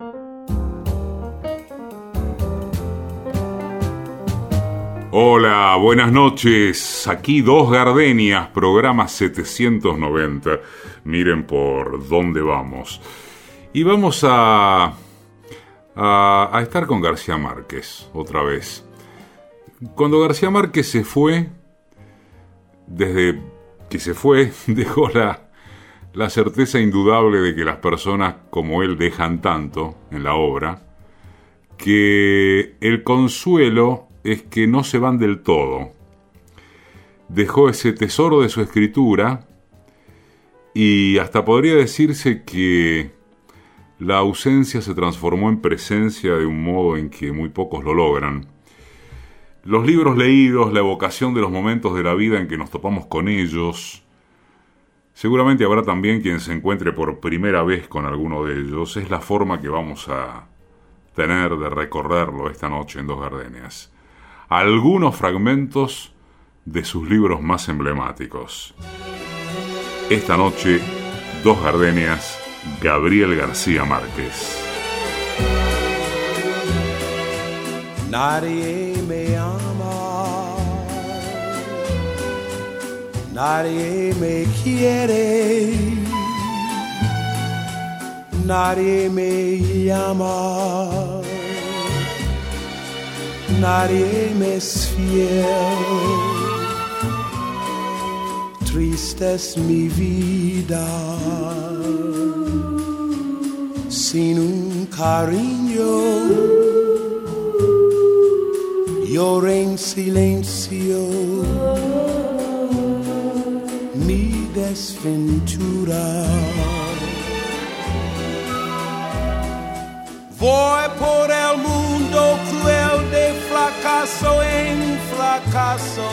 Hola, buenas noches. Aquí Dos Gardenias, programa 790. Miren por dónde vamos. Y vamos a estar con García Márquez otra vez. Cuando García Márquez se fue, desde que se fue, dejó la certeza indudable de que las personas como él dejan tanto en la obra, que el consuelo es que no se van del todo. Dejó ese tesoro de su escritura y hasta podría decirse que la ausencia se transformó en presencia de un modo en que muy pocos lo logran. Los libros leídos, la evocación de los momentos de la vida en que nos topamos con ellos. Seguramente habrá también quien se encuentre por primera vez con alguno de ellos. Es la forma que vamos a tener de recorrerlo esta noche en Dos Gardenias. Algunos fragmentos de sus libros más emblemáticos. Esta noche, Dos Gardenias, Gabriel García Márquez. Nadie me ama, nadie me quiere, nadie me llama, nadie me es fiel. Triste es mi vida sin un cariño. Lloré en silencio mi desventura. Voy por el mundo cruel de fracaso en fracaso.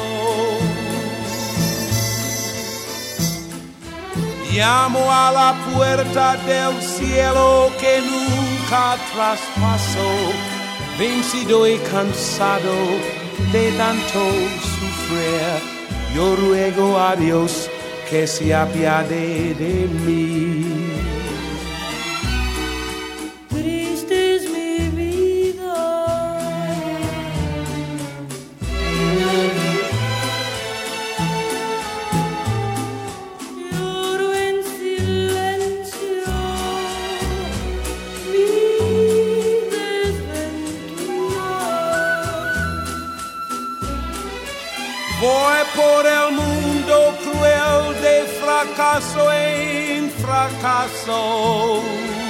Llamo a la puerta del cielo que nunca traspaso. Vencido y cansado de tanto sufrir, yo ruego a Dios que se apiade de mí. Triste es mi vida, lloro en silencio mi desventura. Voy por el mundo cruel de fracaso en fracaso.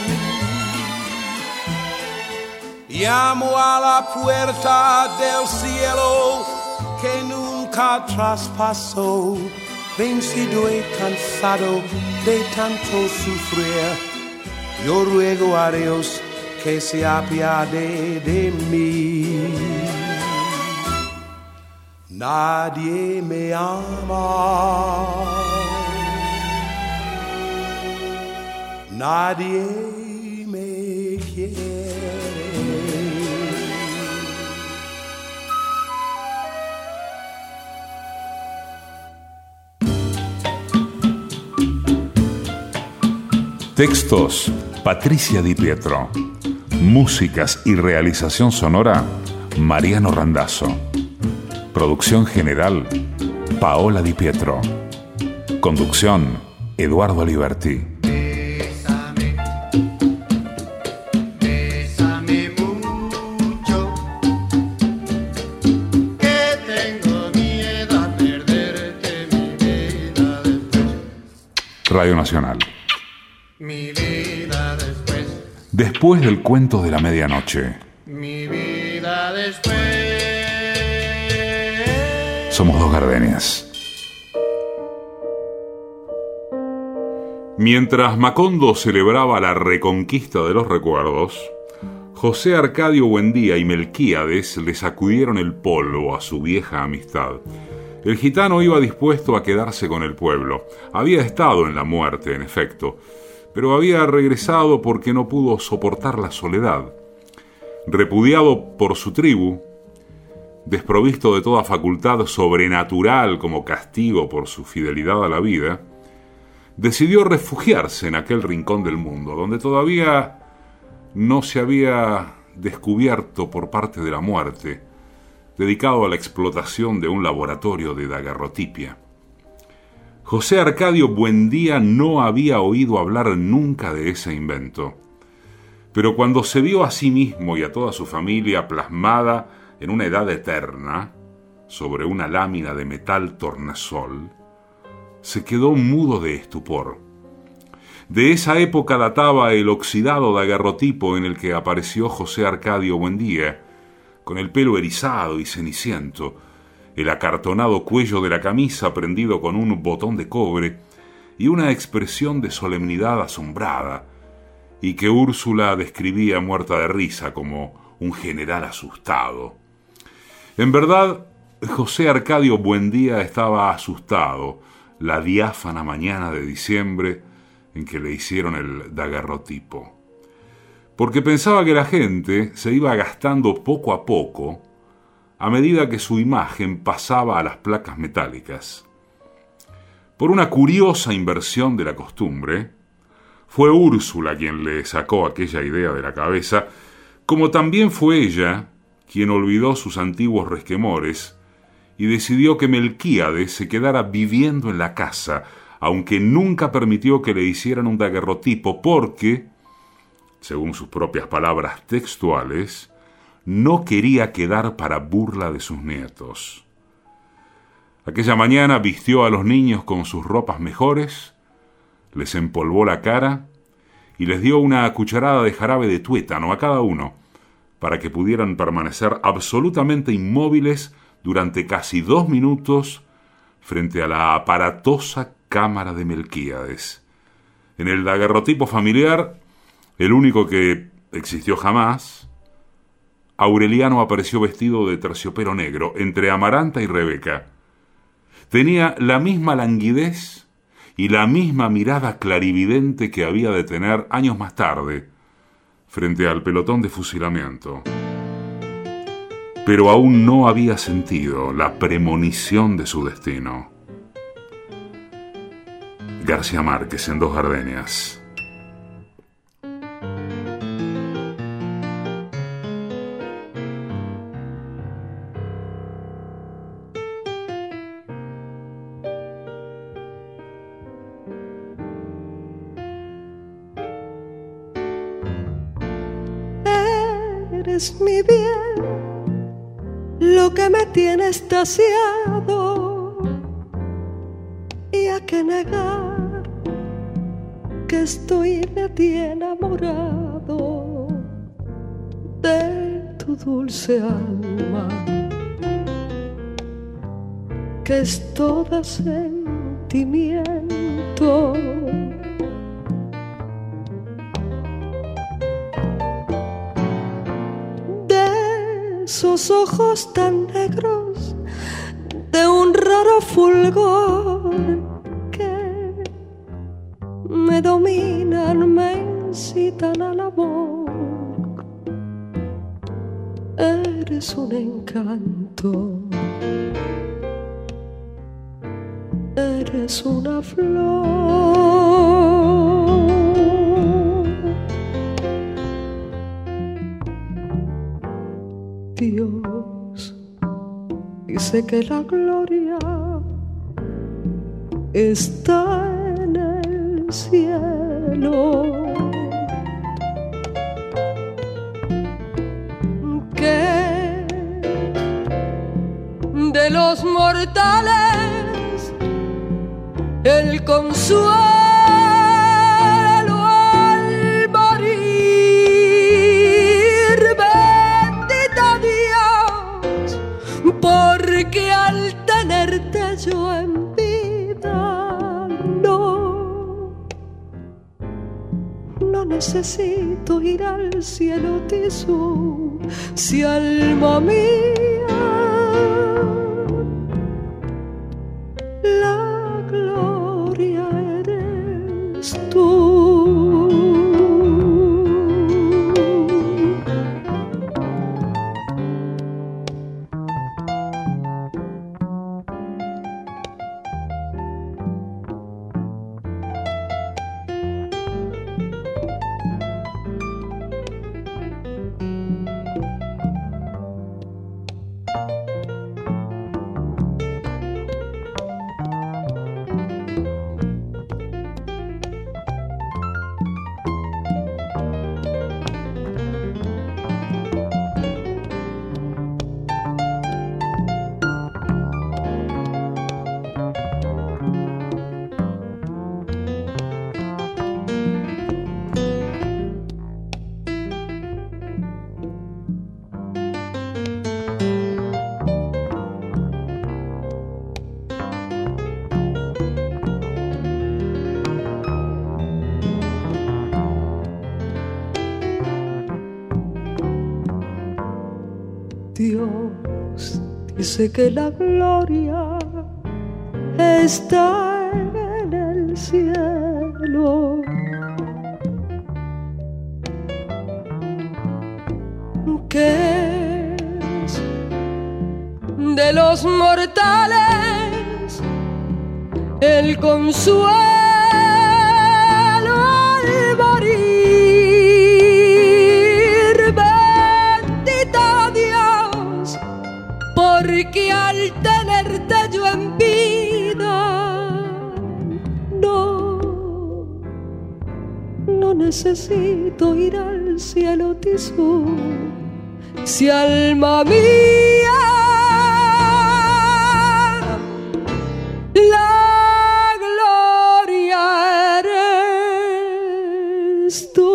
Llamo a la puerta del cielo que nunca traspasó. Vencido y cansado de tanto sufrir, yo ruego a Dios que se apiade de mí. Nadie me ama, nadie me quiere. Textos, Patricia Di Pietro. Músicas y realización sonora, Mariano Randazzo. Producción general, Paola Di Pietro. Conducción, Eduardo Liberti. Bésame, bésame mucho, que tengo miedo a perderte mi vida después. Radio Nacional. Mi vida después. Después del cuento de la medianoche. Mi vida después. Somos Dos Gardenias. Mientras Macondo celebraba la reconquista de los recuerdos, José Arcadio Buendía y Melquíades le sacudieron el polvo a su vieja amistad. El gitano iba dispuesto a quedarse con el pueblo. Había estado en la muerte, en efecto, pero había regresado porque no pudo soportar la soledad. Repudiado por su tribu, desprovisto de toda facultad sobrenatural como castigo por su fidelidad a la vida, decidió refugiarse en aquel rincón del mundo, donde todavía no se había descubierto por parte de la muerte, dedicado a la explotación de un laboratorio de daguerrotipia. José Arcadio Buendía no había oído hablar nunca de ese invento, pero cuando se vio a sí mismo y a toda su familia plasmada en una edad eterna, sobre una lámina de metal tornasol, se quedó mudo de estupor. De esa época databa el oxidado daguerrotipo en el que apareció José Arcadio Buendía, con el pelo erizado y ceniciento, el acartonado cuello de la camisa prendido con un botón de cobre y una expresión de solemnidad asombrada, y que Úrsula describía muerta de risa como un general asustado. En verdad, José Arcadio Buendía estaba asustado la diáfana mañana de diciembre en que le hicieron el daguerrotipo, porque pensaba que la gente se iba gastando poco a poco a medida que su imagen pasaba a las placas metálicas. Por una curiosa inversión de la costumbre, fue Úrsula quien le sacó aquella idea de la cabeza, como también fue ella quien olvidó sus antiguos resquemores y decidió que Melquíades se quedara viviendo en la casa, aunque nunca permitió que le hicieran un daguerrotipo porque, según sus propias palabras textuales, no quería quedar para burla de sus nietos. Aquella mañana vistió a los niños con sus ropas mejores, les empolvó la cara y les dio una cucharada de jarabe de tuétano a cada uno, para que pudieran permanecer absolutamente inmóviles durante casi 2 minutos frente a la aparatosa cámara de Melquíades. En el daguerrotipo familiar, el único que existió jamás, Aureliano apareció vestido de terciopelo negro, entre Amaranta y Rebeca. Tenía la misma languidez y la misma mirada clarividente que había de tener años más tarde, frente al pelotón de fusilamiento. Pero aún no había sentido la premonición de su destino. García Márquez en Dos Gardenias. Eres mi bien, lo que me tiene extasiado, y a qué negar que estoy de ti enamorado, de tu dulce alma, que es toda sentimiento. Sus ojos tan negros de un raro fulgor que me dominan, me incitan al amor. Eres un encanto, eres una flor. Dios dice que la gloria está en el cielo, que de los mortales el consuelo al morir. Porque al tenerte yo en vida no necesito ir al cielo tisú, si alma mía la gloria eres tú. Dios dice que la gloria está en el cielo. Que es de los mortales el consuelo al morir. Bendito Dios, porque al tenerte yo en vida no necesito ir al cielo tisú. Si alma mía, la gloria eres tú.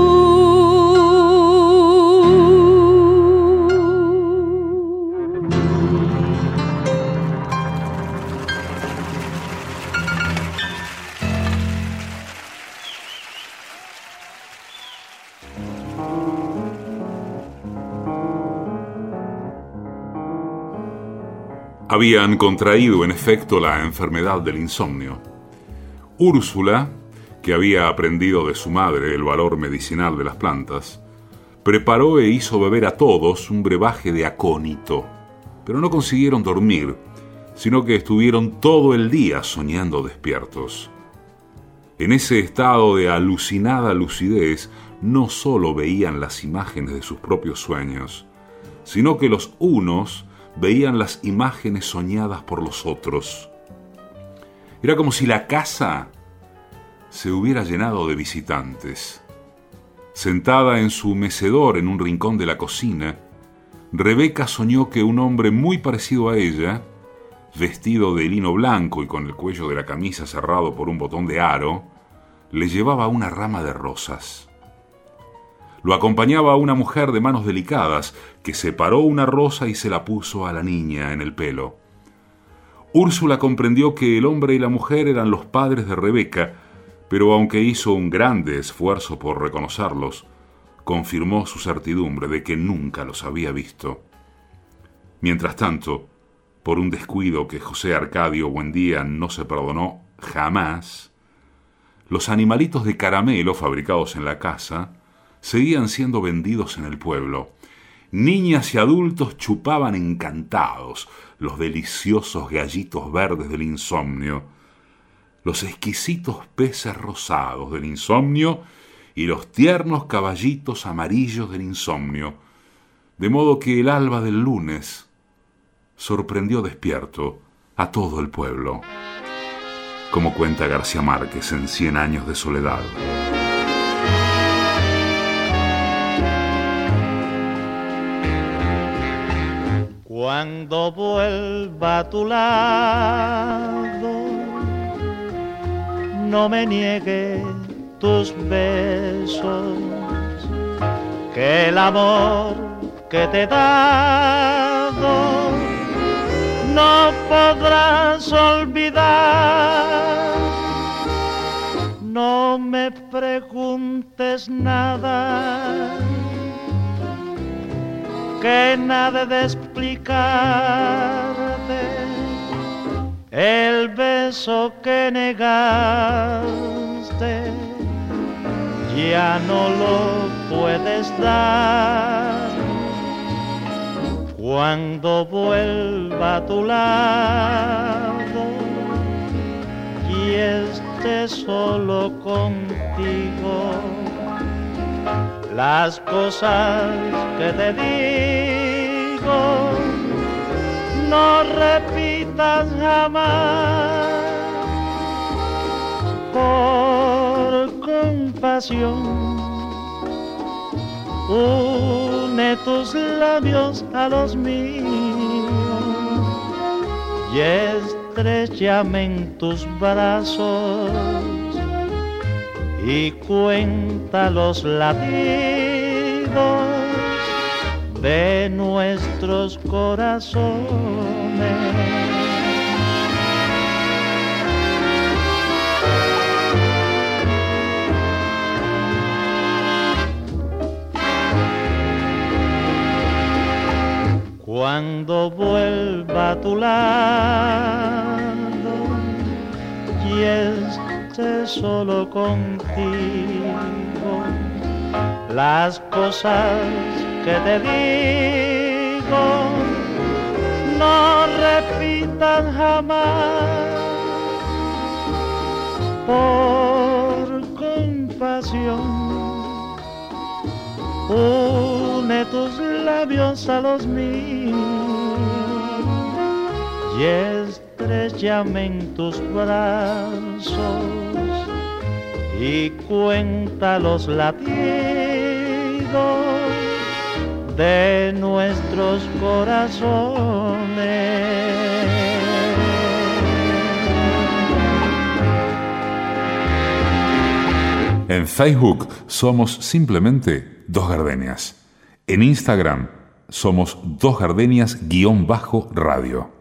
Habían contraído en efecto la enfermedad del insomnio. Úrsula, que había aprendido de su madre el valor medicinal de las plantas, preparó e hizo beber a todos un brebaje de acónito, pero no consiguieron dormir, sino que estuvieron todo el día soñando despiertos. En ese estado de alucinada lucidez, no solo veían las imágenes de sus propios sueños, sino que los unos veían las imágenes soñadas por los otros. Era como si la casa se hubiera llenado de visitantes. Sentada en su mecedor en un rincón de la cocina, Rebeca soñó que un hombre muy parecido a ella, vestido de lino blanco y con el cuello de la camisa cerrado por un botón de aro, le llevaba una rama de rosas. Lo acompañaba una mujer de manos delicadas que separó una rosa y se la puso a la niña en el pelo. Úrsula comprendió que el hombre y la mujer eran los padres de Rebeca, pero aunque hizo un grande esfuerzo por reconocerlos, confirmó su certidumbre de que nunca los había visto. Mientras tanto, por un descuido que José Arcadio Buendía no se perdonó jamás, los animalitos de caramelo fabricados en la casa seguían siendo vendidos en el pueblo. Niñas y adultos chupaban encantados los deliciosos gallitos verdes del insomnio, los exquisitos peces rosados del insomnio y los tiernos caballitos amarillos del insomnio, de modo que el alba del lunes sorprendió despierto a todo el pueblo, como cuenta García Márquez en 100 años de soledad. Cuando vuelva a tu lado, no me niegues tus besos, que el amor que te he dado no podrás olvidar. No me preguntes nada, que nada de explicarte el beso que negaste, ya no lo puedes dar. Cuando vuelva a tu lado y esté solo contigo, las cosas que te digo no repitas jamás. Por compasión, une tus labios a los míos y estréchame en tus brazos y cuenta los latidos de nuestros corazones. Cuando vuelva a tu lado y esté solo contigo, las cosas que te digo no repitan jamás. Por compasión, une tus labios a los míos y estréchame en tus brazos y cuenta los latidos de nuestros corazones. En Facebook somos simplemente Dos Gardenias. En Instagram somos Dos Gardenias_radio.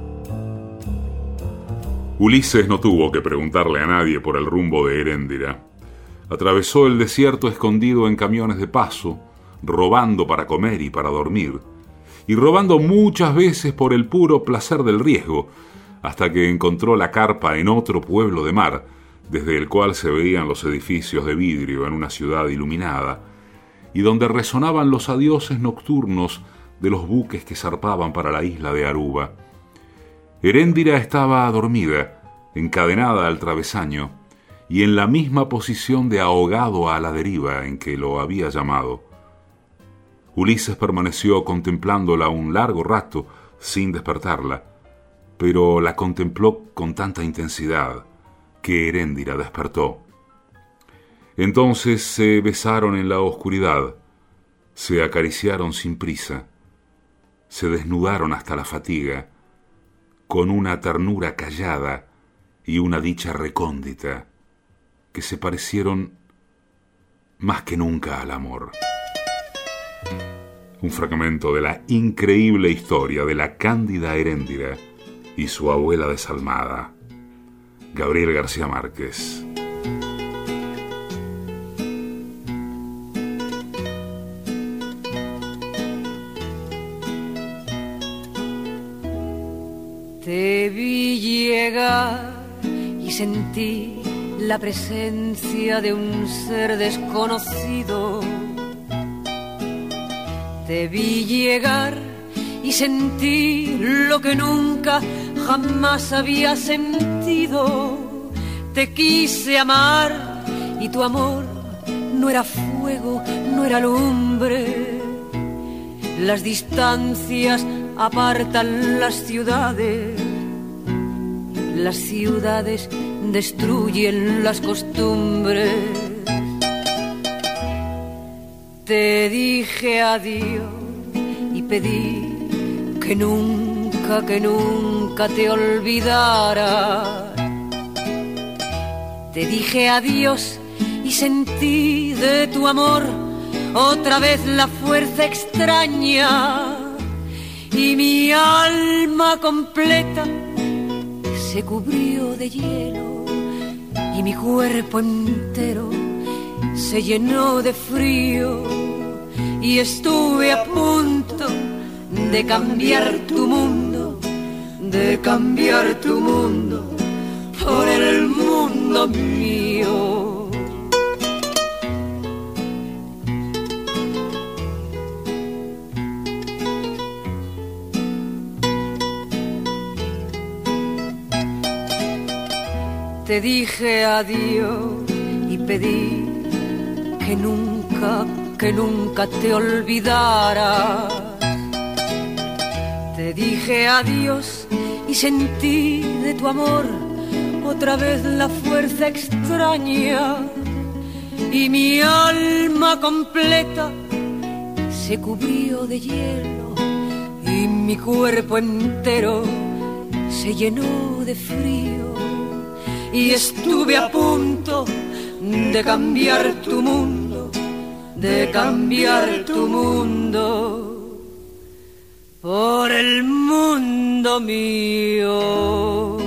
Ulises no tuvo que preguntarle a nadie por el rumbo de Heréndira. Atravesó el desierto escondido en camiones de paso, robando para comer y para dormir, y robando muchas veces por el puro placer del riesgo, hasta que encontró la carpa en otro pueblo de mar, desde el cual se veían los edificios de vidrio en una ciudad iluminada, y donde resonaban los adioses nocturnos de los buques que zarpaban para la isla de Aruba. Heréndira estaba dormida, encadenada al travesaño, y en la misma posición de ahogado a la deriva en que lo había llamado. Ulises permaneció contemplándola un largo rato sin despertarla, pero la contempló con tanta intensidad que Heréndira despertó. Entonces se besaron en la oscuridad, se acariciaron sin prisa, se desnudaron hasta la fatiga, con una ternura callada y una dicha recóndita, que se parecieron más que nunca al amor. Un fragmento de la increíble historia de la cándida Heréndira y su abuela desalmada, Gabriel García Márquez. Te vi llegar y sentí la presencia de un ser desconocido. Te vi llegar y sentí lo que nunca jamás había sentido. Te quise amar y tu amor no era fuego, no era lumbre. Las distancias apartan las ciudades destruyen las costumbres. Te dije adiós y pedí que nunca te olvidara. Te dije adiós y sentí de tu amor otra vez la fuerza extraña, y mi alma completa se cubrió de hielo y mi cuerpo entero se llenó de frío, y estuve a punto de cambiar tu mundo, por el mundo mío. Te dije adiós y pedí que nunca te olvidaras. Te dije adiós y sentí de tu amor otra vez la fuerza extraña, y mi alma completa se cubrió de hielo y mi cuerpo entero se llenó de frío, y estuve a punto de cambiar tu mundo, por el mundo mío.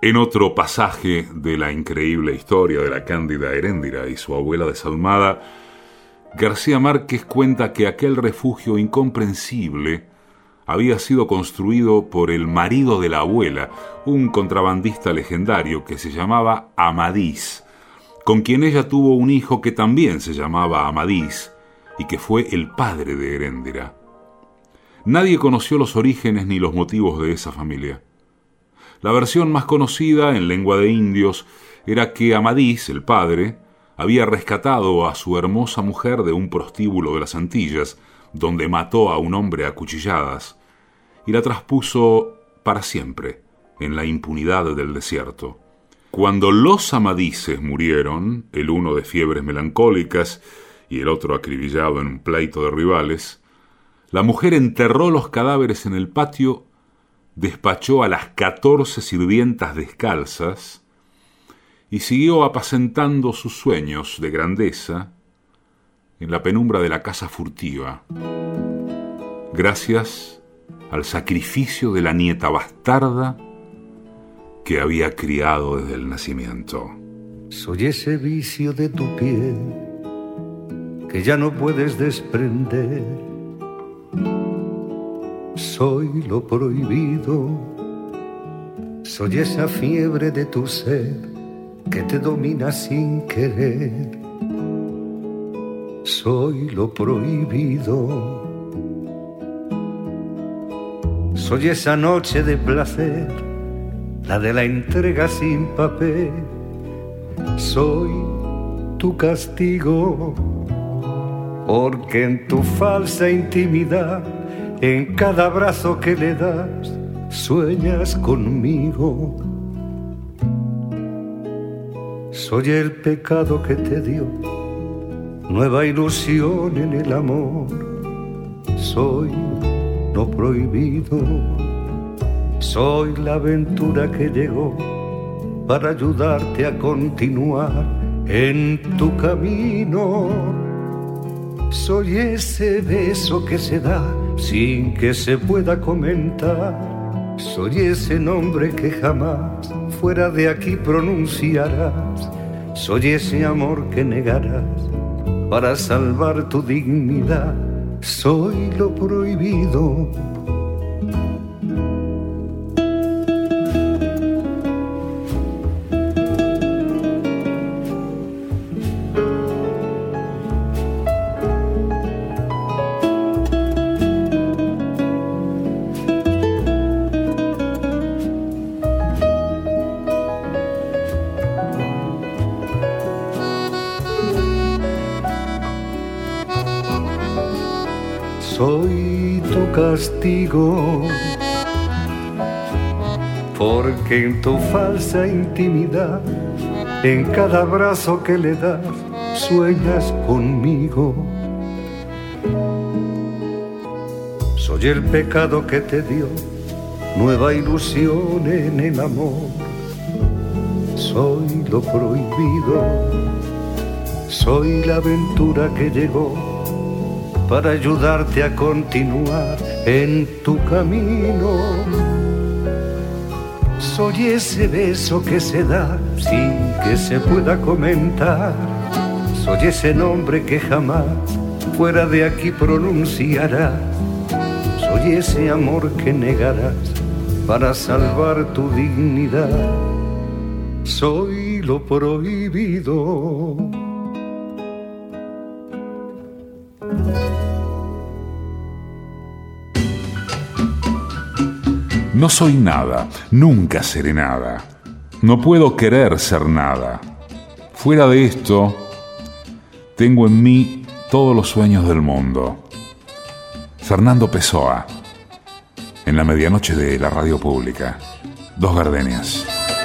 En otro pasaje de la increíble historia de la cándida Heréndira y su abuela desalmada, García Márquez cuenta que aquel refugio incomprensible había sido construido por el marido de la abuela, un contrabandista legendario que se llamaba Amadís, con quien ella tuvo un hijo que también se llamaba Amadís y que fue el padre de Heréndira. Nadie conoció los orígenes ni los motivos de esa familia. La versión más conocida en lengua de indios era que Amadís, el padre, había rescatado a su hermosa mujer de un prostíbulo de las Antillas, donde mató a un hombre a cuchilladas, y la traspuso para siempre en la impunidad del desierto. Cuando los Amadíses murieron, el uno de fiebres melancólicas y el otro acribillado en un pleito de rivales, la mujer enterró los cadáveres en el patio, despachó a las 14 sirvientas descalzas y siguió apacentando sus sueños de grandeza en la penumbra de la casa furtiva, gracias al sacrificio de la nieta bastarda que había criado desde el nacimiento. Soy ese vicio de tu piel que ya no puedes desprender. Soy lo prohibido, soy esa fiebre de tu ser que te domina sin querer. Soy lo prohibido, soy esa noche de placer, la de la entrega sin papel. Soy tu castigo, porque en tu falsa intimidad, en cada abrazo que le das, sueñas conmigo. Soy el pecado que te dio nueva ilusión en el amor. Soy lo prohibido, soy la aventura que llegó para ayudarte a continuar en tu camino. Soy ese beso que se da sin que se pueda comentar. Soy ese nombre que jamás fuera de aquí pronunciarás. Soy ese amor que negarás para salvar tu dignidad. Soy lo prohibido. Soy tu castigo, porque en tu falsa intimidad, en cada abrazo que le das, sueñas conmigo. Soy el pecado que te dio nueva ilusión en el amor. Soy lo prohibido, soy la aventura que llegó para ayudarte a continuar en tu camino. Soy ese beso que se da sin que se pueda comentar. Soy ese nombre que jamás fuera de aquí pronunciarás. Soy ese amor que negarás para salvar tu dignidad. Soy lo prohibido. No soy nada, nunca seré nada. No puedo querer ser nada. Fuera de esto, tengo en mí todos los sueños del mundo. Fernando Pessoa, en la medianoche de la radio pública. Dos gardenias.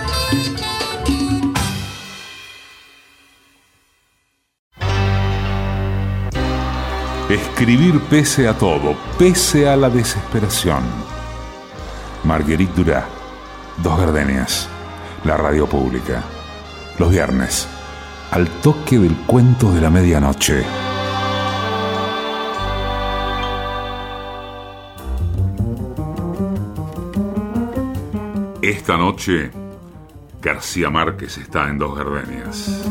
Escribir pese a todo, pese a la desesperación. Marguerite Duras, Dos gardenias, la radio pública. Los viernes, al toque del cuento de la medianoche. Esta noche García Márquez está en Dos Gardenias.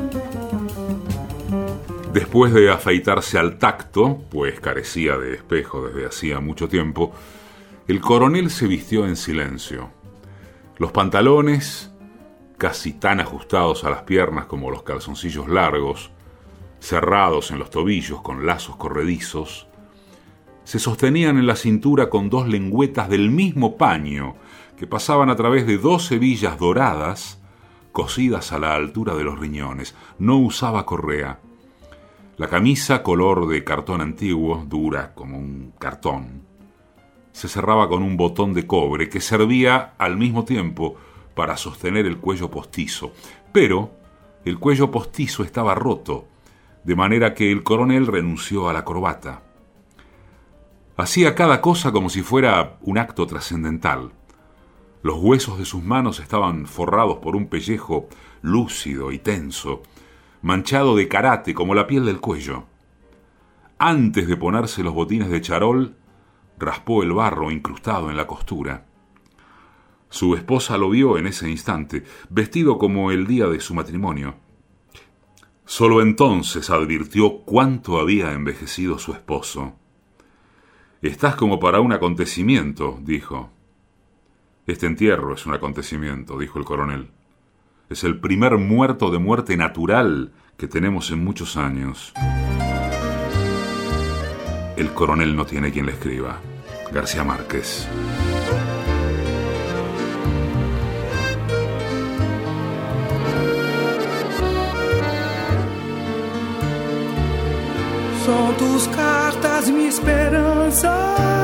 Después de afeitarse al tacto, pues carecía de espejo desde hacía mucho tiempo, el coronel se vistió en silencio. Los pantalones, casi tan ajustados a las piernas como los calzoncillos largos, cerrados en los tobillos con lazos corredizos, se sostenían en la cintura con dos lengüetas del mismo paño que pasaban a través de 2 hebillas doradas cosidas a la altura de los riñones. No usaba correa. La camisa, color de cartón antiguo, dura como un cartón, se cerraba con un botón de cobre que servía al mismo tiempo para sostener el cuello postizo. Pero el cuello postizo estaba roto, de manera que el coronel renunció a la corbata. Hacía cada cosa como si fuera un acto trascendental. Los huesos de sus manos estaban forrados por un pellejo lúcido y tenso, manchado de karate como la piel del cuello. Antes de ponerse los botines de charol, raspó el barro incrustado en la costura. Su esposa lo vio en ese instante, vestido como el día de su matrimonio. Solo entonces advirtió cuánto había envejecido su esposo. «Estás como para un acontecimiento», dijo. «Este entierro es un acontecimiento», dijo el coronel. «Es el primer muerto de muerte natural que tenemos en muchos años». El coronel no tiene quien le escriba. García Márquez. Son tus cartas mi esperanza,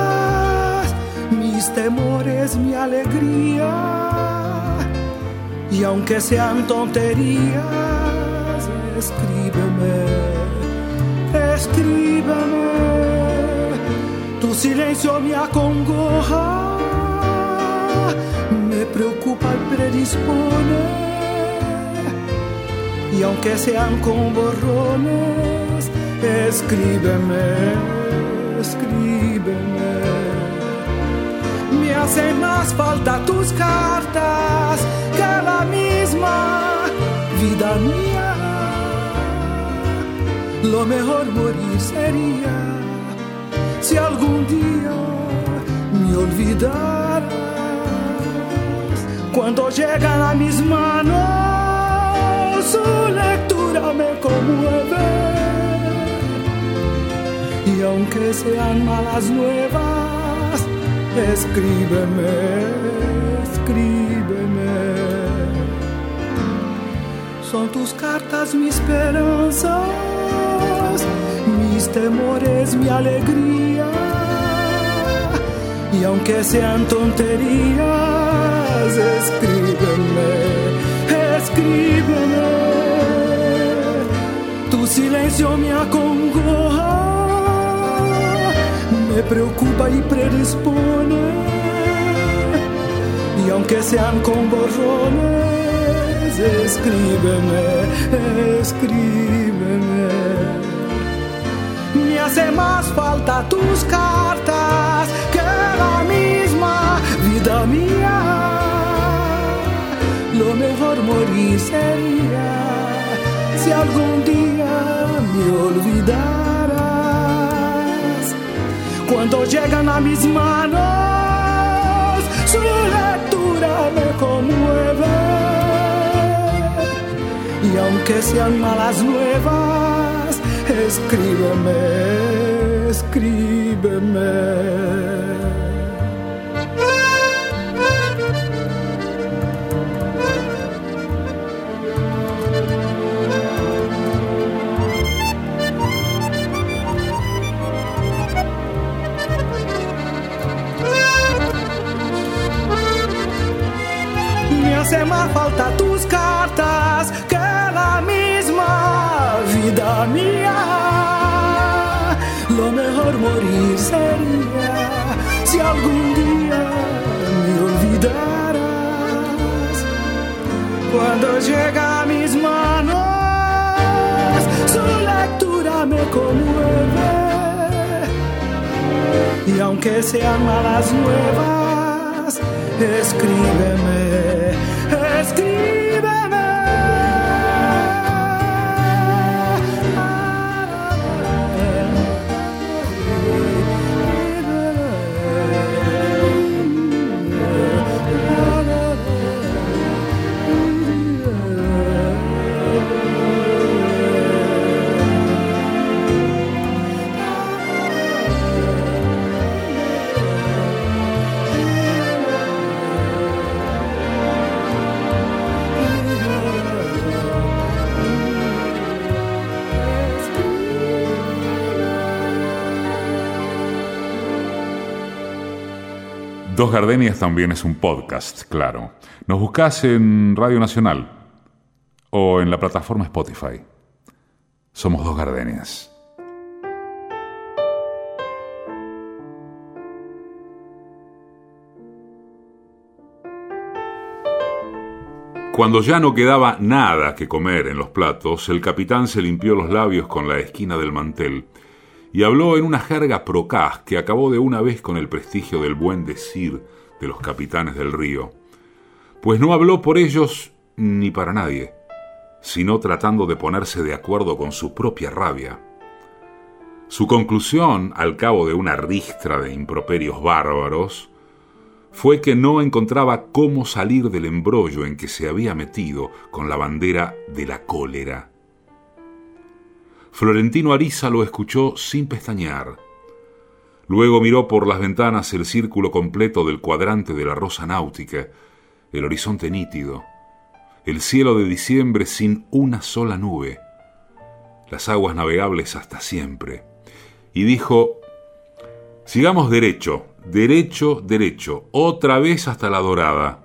mis temores mi alegría, y aunque sean tonterías, escríbeme, escríbeme. Tu silencio me acongoja, me preocupa y predispone, y aunque sean con borrones, escríbeme, escríbeme. Me hacen más falta tus cartas que la misma vida mía. Lo mejor morir sería si algún día me olvidaras. Cuando llegan a mis manos, su lectura me conmueve. Y aunque sean malas nuevas, escríbeme, escríbeme. Son tus cartas mi esperanza, mis temores mi alegría, y aunque sean tonterías, escríbeme, escríbeme. Tu silencio me acongoja, me preocupa y predispone, y aunque sean con borrones, escríbeme, escríbeme. Me hace más falta tus cartas que la misma vida mía. Lo mejor morir sería si algún día me olvidaras. Cuando llegan a mis manos, su lectura me conmueve. Y aunque sean malas nuevas, escríbeme, escríbeme. Me hace más falta tus cartas que la misma vida mía. Lo mejor morir sería si algún día me olvidaras. Cuando llega a mis manos, su lectura me conmueve. Y aunque sean malas nuevas, escríbeme. Dos Gardenias también es un podcast, claro. Nos buscás en Radio Nacional o en la plataforma Spotify. Somos Dos Gardenias. Cuando ya no quedaba nada que comer en los platos, el capitán se limpió los labios con la esquina del mantel y habló en una jerga procaz que acabó de una vez con el prestigio del buen decir de los capitanes del río, pues no habló por ellos ni para nadie, sino tratando de ponerse de acuerdo con su propia rabia. Su conclusión, al cabo de una ristra de improperios bárbaros, fue que no encontraba cómo salir del embrollo en que se había metido con la bandera de la cólera. Florentino Ariza lo escuchó sin pestañear. Luego miró por las ventanas el círculo completo del cuadrante de la rosa náutica, el horizonte nítido, el cielo de diciembre sin una sola nube, las aguas navegables hasta siempre, y dijo: sigamos derecho, derecho, derecho, otra vez hasta la Dorada.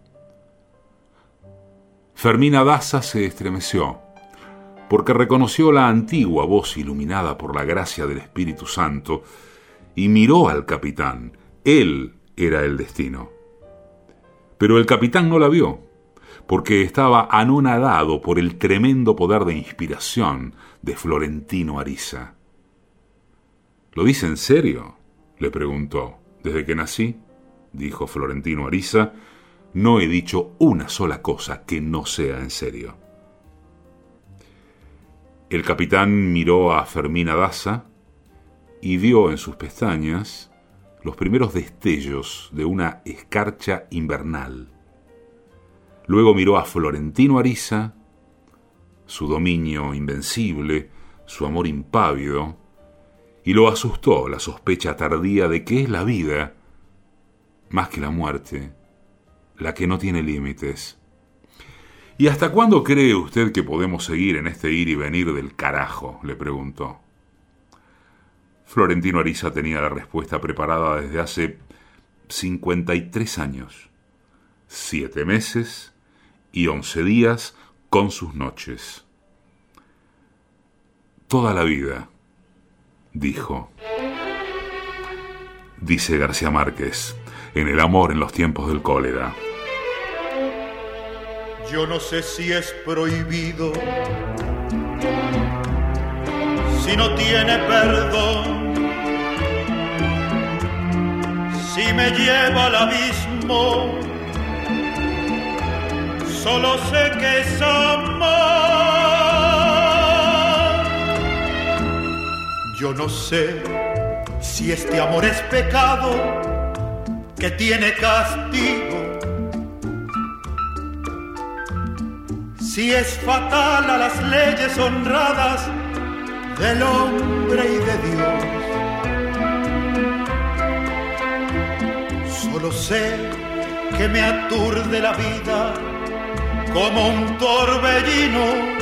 Fermina Daza se estremeció, porque reconoció la antigua voz iluminada por la gracia del Espíritu Santo, y miró al capitán. Él era el destino. Pero el capitán no la vio, porque estaba anonadado por el tremendo poder de inspiración de Florentino Ariza. ¿Lo dice en serio?, le preguntó. Desde que nací, dijo Florentino Ariza, no he dicho una sola cosa que no sea en serio. El capitán miró a Fermina Daza y vio en sus pestañas los primeros destellos de una escarcha invernal. Luego miró a Florentino Ariza, su dominio invencible, su amor impávido, y lo asustó la sospecha tardía de que es la vida, más que la muerte, la que no tiene límites. ¿Y hasta cuándo cree usted que podemos seguir en este ir y venir del carajo?, le preguntó. Florentino Ariza tenía la respuesta preparada desde hace 53 años, 7 meses y 11 días con sus noches. Toda la vida, dijo. Dice García Márquez en El amor en los tiempos del cólera. Yo no sé si es prohibido, si no tiene perdón, si me lleva al abismo, solo sé que es amor. Yo no sé si este amor es pecado que tiene castigo, si es fatal a las leyes honradas del hombre y de Dios. Solo sé que me aturde la vida como un torbellino,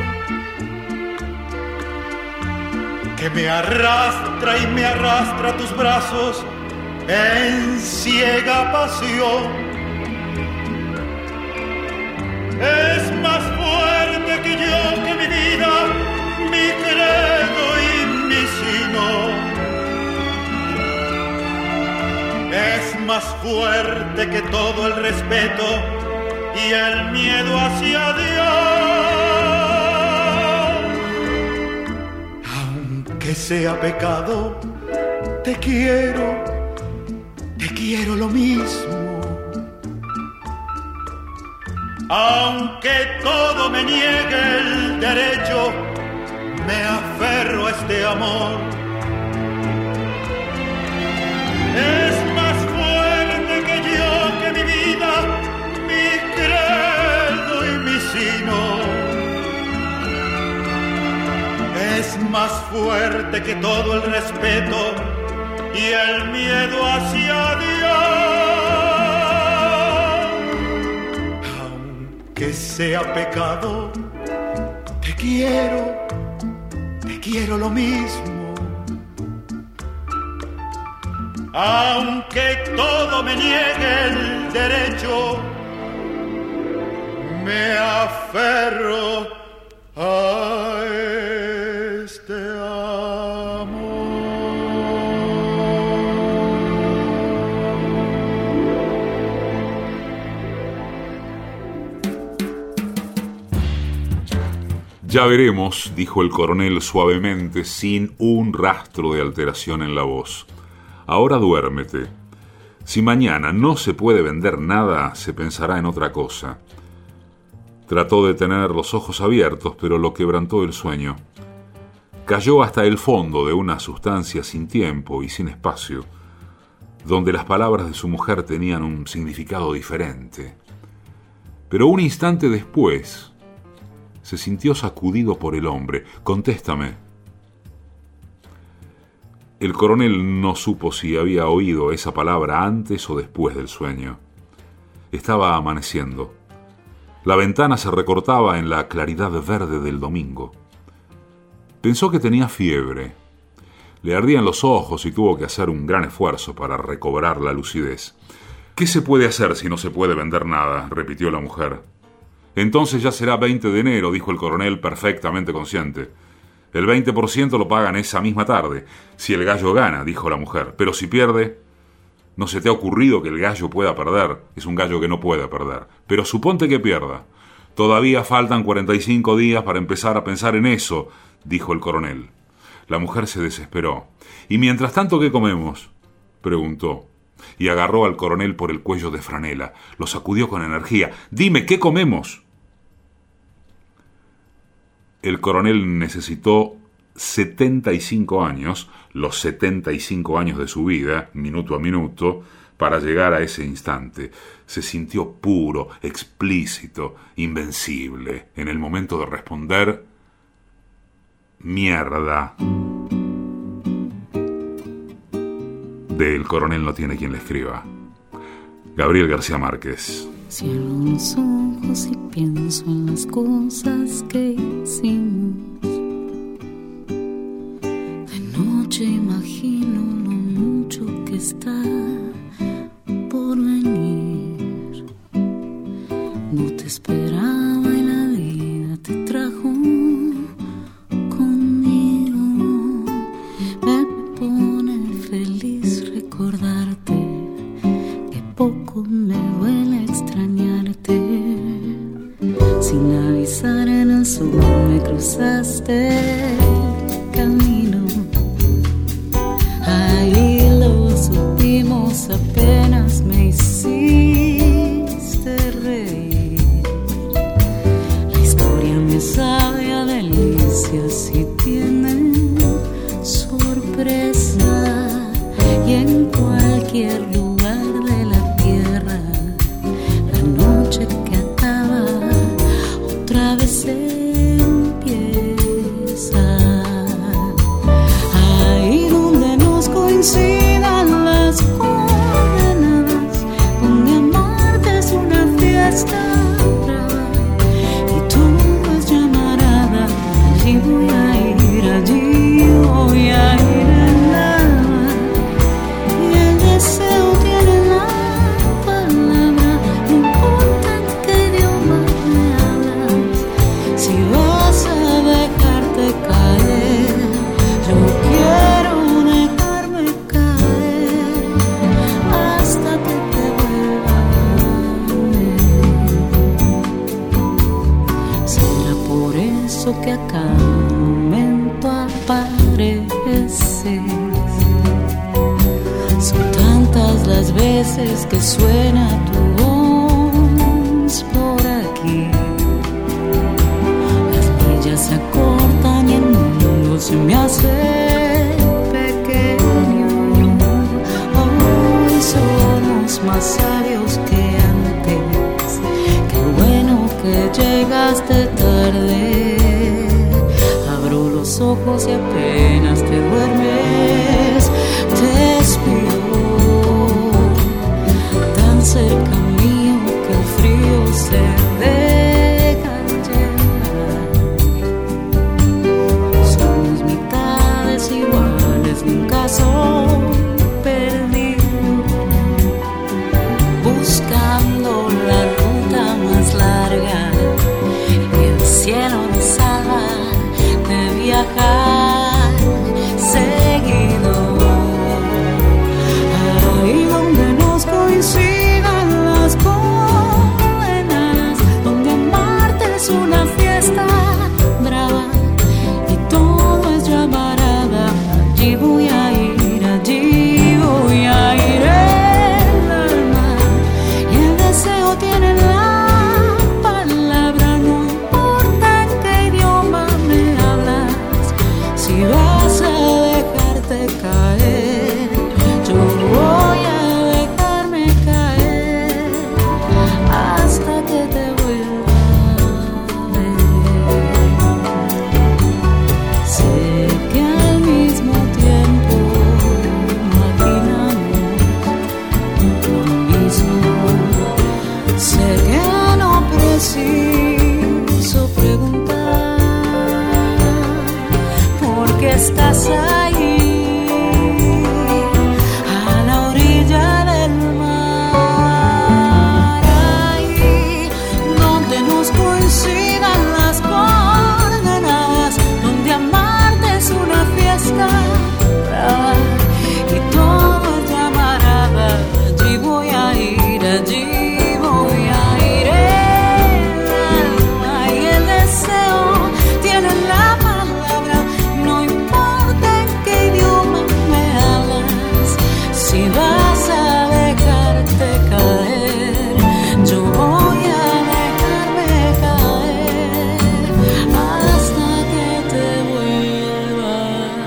que me arrastra y me arrastra a tus brazos en ciega pasión. Es más fuerte que yo, que mi vida, mi credo y mi sino. Es más fuerte que todo el respeto y el miedo hacia Dios. Aunque sea pecado, te quiero lo mismo. Aunque todo me niegue el derecho, me aferro a este amor. Es más fuerte que yo, que mi vida, mi credo y mi sino. Es más fuerte que todo el respeto y el miedo hacia Dios. Aunque sea pecado, te quiero lo mismo. Aunque todo me niegue el derecho, me aferro a este amor. Ya veremos, dijo el coronel suavemente, sin un rastro de alteración en la voz. Ahora duérmete. Si mañana no se puede vender nada, se pensará en otra cosa. Trató de tener los ojos abiertos, pero lo quebrantó el sueño. Cayó hasta el fondo de una sustancia sin tiempo y sin espacio, donde las palabras de su mujer tenían un significado diferente. Pero un instante después se sintió sacudido por el hombre. «Contéstame». El coronel no supo si había oído esa palabra antes o después del sueño. Estaba amaneciendo. La ventana se recortaba en la claridad verde del domingo. Pensó que tenía fiebre. Le ardían los ojos y tuvo que hacer un gran esfuerzo para recobrar la lucidez. «¿Qué se puede hacer si no se puede vender nada?», repitió la mujer. «Entonces ya será 20 de enero», dijo el coronel perfectamente consciente. «El 20% lo pagan esa misma tarde. Si el gallo gana», dijo la mujer. «Pero si pierde...» «No se te ha ocurrido que el gallo pueda perder. Es un gallo que no puede perder. Pero suponte que pierda. Todavía faltan 45 días para empezar a pensar en eso», dijo el coronel. La mujer se desesperó. «¿Y mientras tanto qué comemos?», preguntó. Y agarró al coronel por el cuello de franela. Lo sacudió con energía. «Dime, ¿qué comemos?». El coronel necesitó 75 años, los 75 años de su vida, minuto a minuto, para llegar a ese instante. Se sintió puro, explícito, invencible. En el momento de responder, «Mierda». Del coronel no tiene quien le escriba. Gabriel García Márquez. Cierro los ojos y pienso en las cosas que hicimos. De noche imagino lo mucho que está por venir. No te esperaba y la vida te trajo conmigo. Me pone feliz recordarte, que poco me duele extrañarte. Sin avisar en el sur me cruzaste el camino. Ahí lo supimos, apenas me hiciste reír. La historia me sabe a delicias y tiene sorpresa. Y en cualquier lugar de la tierra, la noche que acaba otra vez empieza. Ahí donde nos coincidan las coordenadas, donde amarte es una fiesta brava y todo es llamarada. Allí voy a ir, allí voy a ir en nada. Y el deseo tiene la palabra, no importa en qué idioma me hablas. Si vas a dejarte caer, yo quiero dejarme caer hasta que te vuelva a ver. Será por eso que a cada momento apareces. Son tantas las veces que suena tu voz por aquí. se acortan y el mundo se me hace pequeño. Hoy somos más sabios que antes. Qué bueno que llegaste tarde. Abro los ojos y apenas te duermes, te espero tan cerca mío que el frío se deja llevar. Somos mitades iguales, nunca son perdidos, buscando la ruta más larga y el cielo nos salva de viajar seguido. Ahí donde nos coincidan las coordenadas, donde amarte es una fiesta brava y todo es llamarada. Allí voy a ir, allí voy a ir. El alma y el deseo tienen la palabra, no importa en qué idioma me hablas. Si vas a dejarte caer, yo voy a dejarme caer hasta que te vuelva a ver. Sé que al mismo tiempo imaginamos lo mismo. Sé que no preciso preguntar porque estás ahí a la orilla del mar. Ahí donde nos coincidan las coordenadas, donde amarte es una fiesta brava y todo es llamarada. Allí voy a ir, allí voy a ir. El alma y el deseo tienen la palabra, no importa en qué idioma me hablas. Si vas a dejarte caer, yo voy a dejarme caer hasta que te vuelva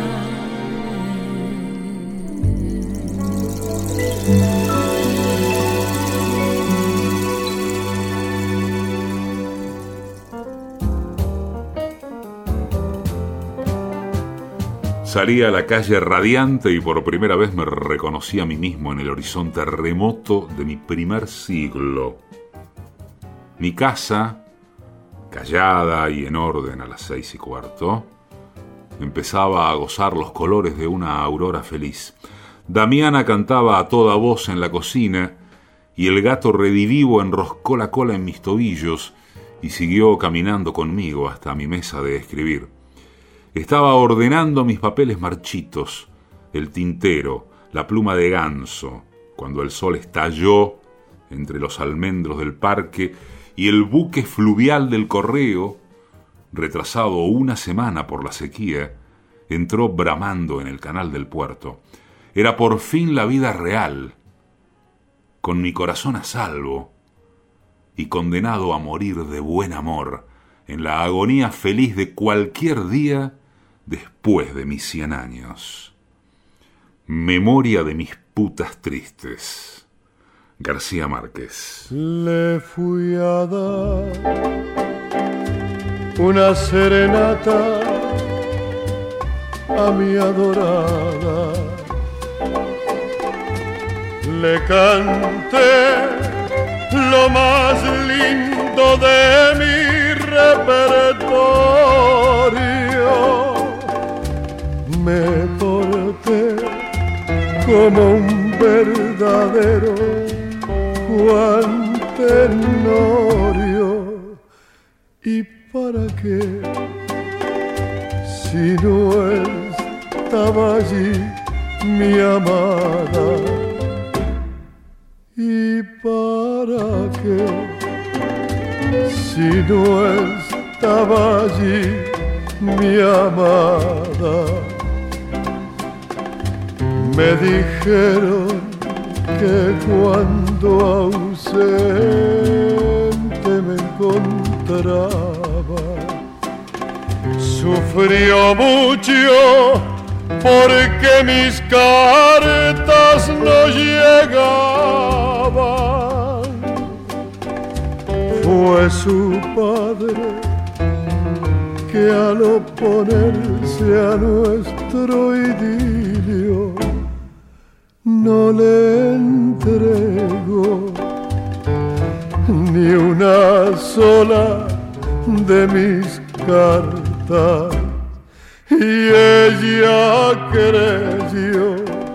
Salí a la calle radiante y por primera vez me reconocí a mí mismo en el horizonte remoto de mi primer siglo. Mi casa, callada y en orden a las 6:15, empezaba a gozar los colores de una aurora feliz. Damiana cantaba a toda voz en la cocina y el gato redivivo enroscó la cola en mis tobillos y siguió caminando conmigo hasta mi mesa de escribir. Estaba ordenando mis papeles marchitos, el tintero, la pluma de ganso, cuando el sol estalló entre los almendros del parque y el buque fluvial del correo, retrasado una semana por la sequía, entró bramando en el canal del puerto. Era por fin la vida real, con mi corazón a salvo y condenado a morir de buen amor en la agonía feliz de cualquier día después de mis 100 años. Memoria de mis putas tristes. García Márquez. Le fui a dar una serenata a mi adorada. Le canté lo más lindo de mi repertorio. Me porté como un verdadero Juan Tenorio. ¿Y para qué? Si no estaba allí mi amada. ¿Y para qué? Si no estaba allí mi amada. Me dijeron que cuando ausente me encontraba, sufrió mucho porque mis cartas no llegaban. Fue su padre que al oponerse a nuestro idilio no le entregó ni una sola de mis cartas, y ella creyó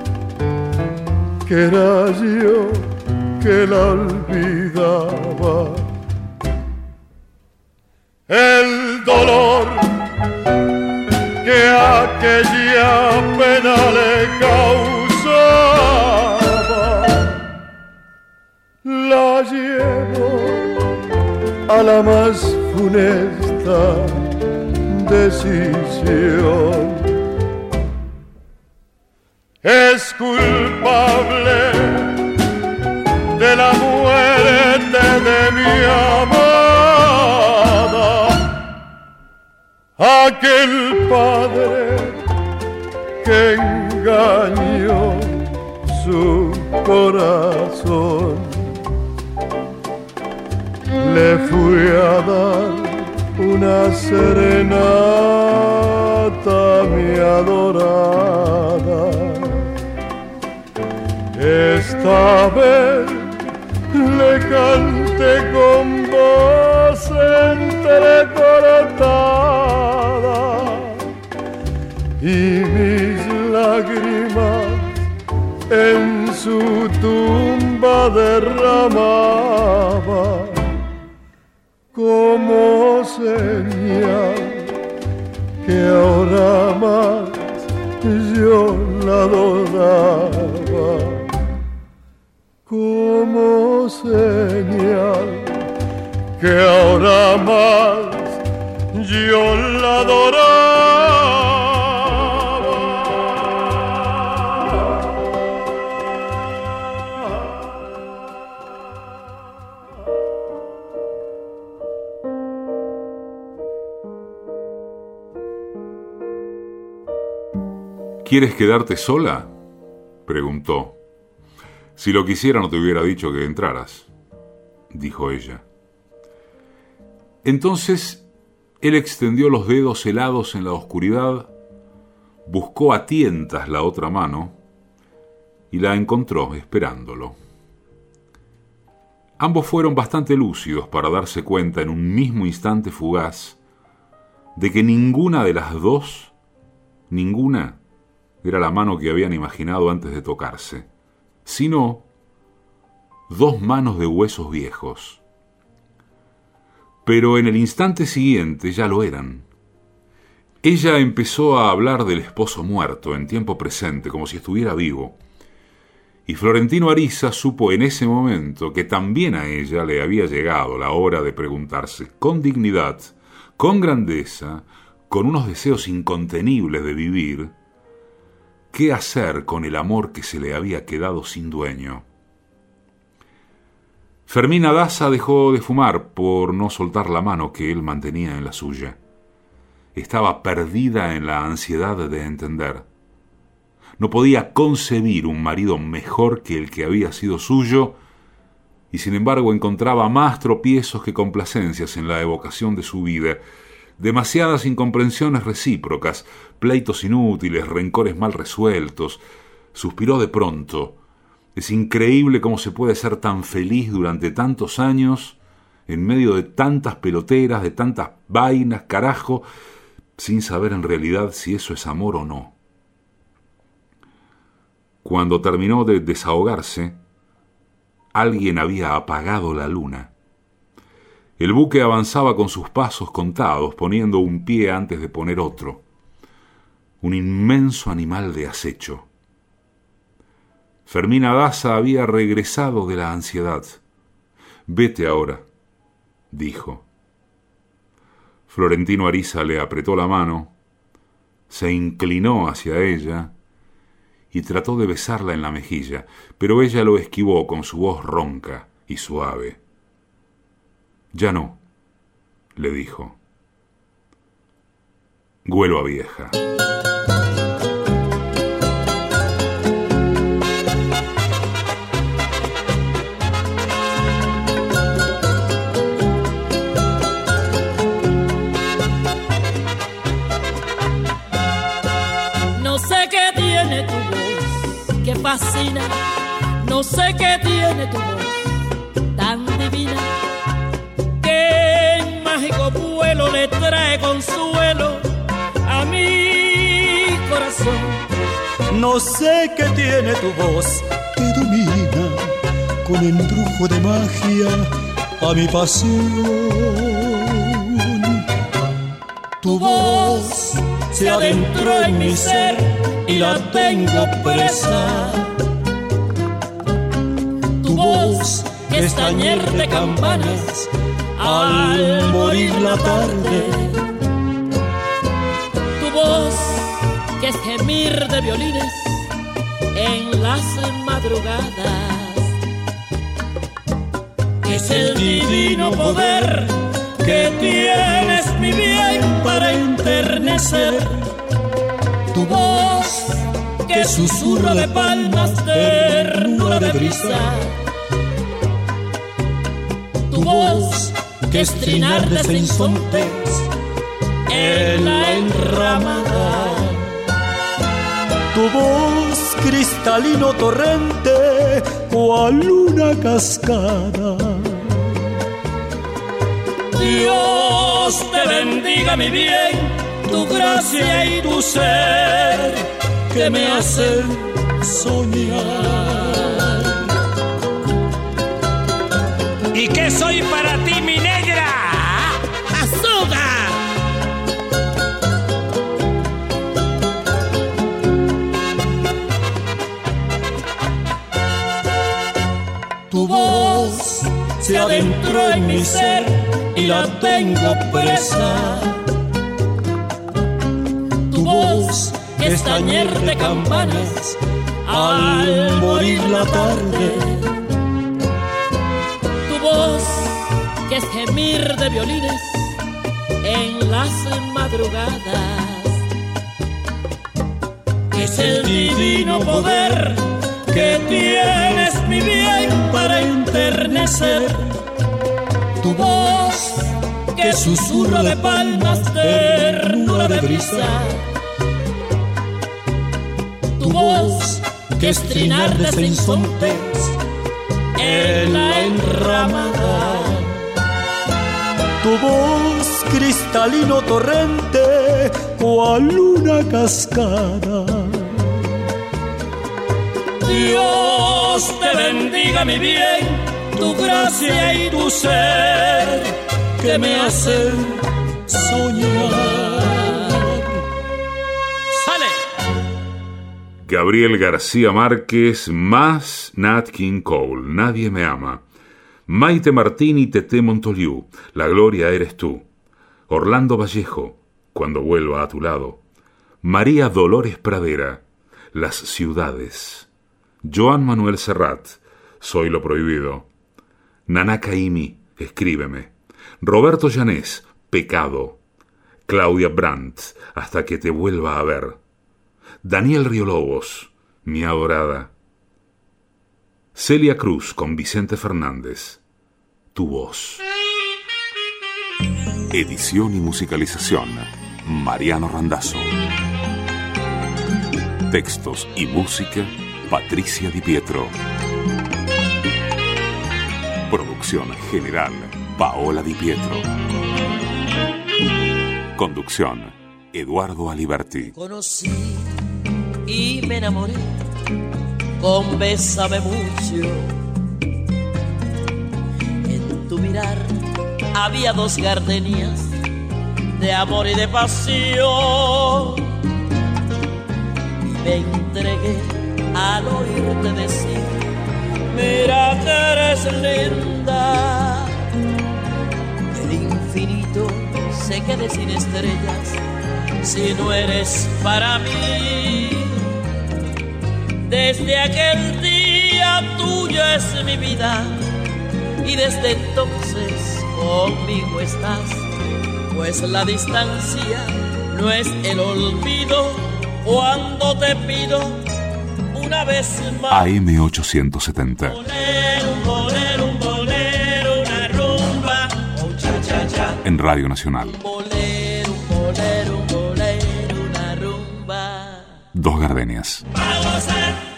que era yo que la olvidaba. El dolor que aquella pena le causaba la llevó a la más funesta decisión. Es culpable de la muerte de mi amada aquel padre que engañó su corazón. Le fui a dar una serenata, mi adorada. Esta vez le canté con voz entrecortada y mis lágrimas en su tumba derramaba como señal que ahora más yo la adoraba, como señal que ahora más yo la adoraba. ¿Quieres quedarte sola?, preguntó. Si lo quisiera no te hubiera dicho que entraras, dijo ella. Entonces él extendió los dedos helados en la oscuridad, buscó a tientas la otra mano y la encontró esperándolo. Ambos fueron bastante lúcidos para darse cuenta en un mismo instante fugaz de que ninguna de las dos, ninguna, era la mano que habían imaginado antes de tocarse, sino dos manos de huesos viejos. Pero en el instante siguiente ya lo eran. Ella empezó a hablar del esposo muerto en tiempo presente, como si estuviera vivo, y Florentino Ariza supo en ese momento que también a ella le había llegado la hora de preguntarse con dignidad, con grandeza, con unos deseos incontenibles de vivir, ¿qué hacer con el amor que se le había quedado sin dueño? Fermina Daza dejó de fumar por no soltar la mano que él mantenía en la suya. Estaba perdida en la ansiedad de entender. No podía concebir un marido mejor que el que había sido suyo, y sin embargo encontraba más tropiezos que complacencias en la evocación de su vida. Demasiadas incomprensiones recíprocas, pleitos inútiles, rencores mal resueltos. Suspiró de pronto. Es increíble cómo se puede ser tan feliz durante tantos años, en medio de tantas peloteras, de tantas vainas, carajo, sin saber en realidad si eso es amor o no. Cuando terminó de desahogarse, alguien había apagado la luna. El buque avanzaba con sus pasos contados, poniendo un pie antes de poner otro. Un inmenso animal de acecho. Fermina Daza había regresado de la ansiedad. «Vete ahora», dijo. Florentino Ariza le apretó la mano, se inclinó hacia ella y trató de besarla en la mejilla, pero ella lo esquivó con su voz ronca y suave. «Ya no», le dijo. Huelva Vieja. No sé qué tiene tu voz que fascina, no sé qué tiene tu voz tan divina, que en mágico vuelo le trae consuelo a mi corazón. No sé qué tiene tu voz que domina con embrujo de magia a mi pasión. Tu voz se adentró en mi ser y la tengo presa. Tu voz que es tañer de campanas al morir la tarde. Tu voz que es gemir de violines en las madrugadas. Es el divino poder que tienes, mi bien, para enternecer. Tu voz que susurra de palmas, ternura de brisa. Tu voz que es trinar de sinsontes en la enramada. Tu voz cristalino torrente cual una cascada. Dios te bendiga, mi bien, tu gracia y tu ser que me hacen soñar. ¿Y qué soy para ti, mi negra? ¡Azúcar! Tu voz se adentró en mi ser y la tengo presa. Tu voz que es tañer de campanas al morir la tarde. Tu voz que es gemir de violines en las madrugadas. Es el divino poder que tienes, mi bien, para enternecer. Tu voz que susurra de palmas, ternura de brisa. Tu voz que es trinar de sinsontes en la enramada. Tu voz cristalino torrente cual una cascada. Dios te bendiga, mi bien, tu gracia y tu ser que me hacen soñar. ¡Sale! Gabriel García Márquez más Nat King Cole, Nadie me ama. Maite Martini, Teté Montoliu, La gloria eres tú. Orlando Vallejo, Cuando vuelva a tu lado. María Dolores Pradera, Las ciudades. Joan Manuel Serrat, Soy lo prohibido. Naná Caymmi, Escríbeme. Roberto Llanés, Pecado. Claudia Brandt, Hasta que te vuelva a ver. Daniel Riolobos, Mi adorada. Celia Cruz con Vicente Fernández, Tu voz. Edición y musicalización, Mariano Randazzo. Textos y música, Patricia Di Pietro. Producción general, Paola Di Pietro. Conducción, Eduardo Aliberti. Conocí y me enamoré con Bésame mucho. En tu mirar había dos gardenias de amor y de pasión. Y me entregué al oírte decir: mira que eres linda. El infinito se quede sin estrellas si no eres para mí. Desde aquel día tuya es mi vida y desde entonces conmigo estás, pues la distancia no es el olvido cuando te pido una vez más. AM870. Un bolero, una rumba, un cha-cha-cha. En Radio Nacional. Un bolero, una rumba. Dos Gardenias. Para gozar.